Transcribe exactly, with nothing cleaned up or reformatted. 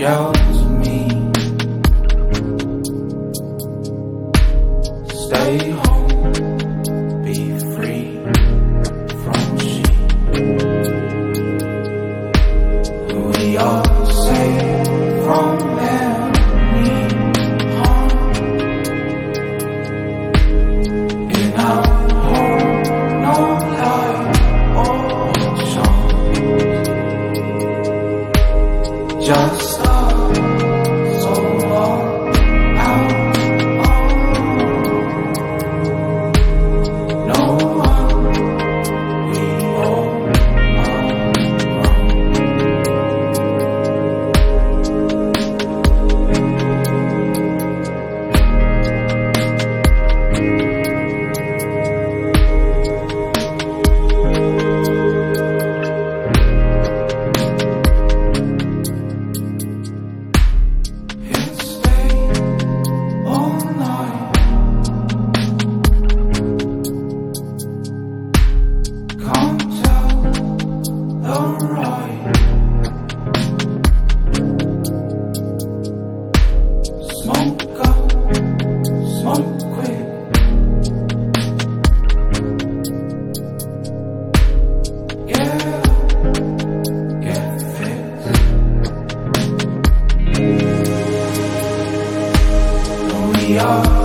yell to me, stay home, be free from she. We are safe from any harm in our home, no light or charm, just us so long out on no one, we all are wrong. He'll stay all night, can't tell the right. Smoke up, smoke quick, get up, get fixed. We are